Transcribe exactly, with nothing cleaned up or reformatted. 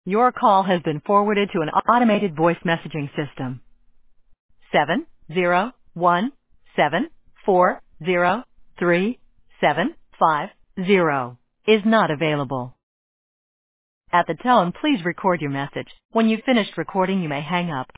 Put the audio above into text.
Your call has been forwarded to an automated voice messaging system. Seven zero one seven four zero three seven five zero is not available. At the tone, please record your message. When you've finished recording, you may hang up.